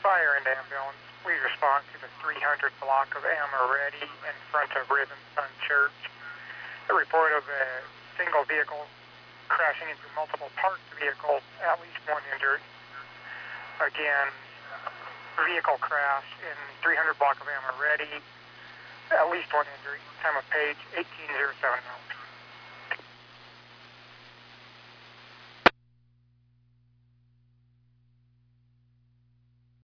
fire and ambulance. We respond to the 300 block of Amaretti in front of Risen Sun Church. A report of a single vehicle crashing into multiple parked vehicles, at least one injured. Again, vehicle crash in 300 block of Amaretti, at least one injury. Time of page 1807 hours.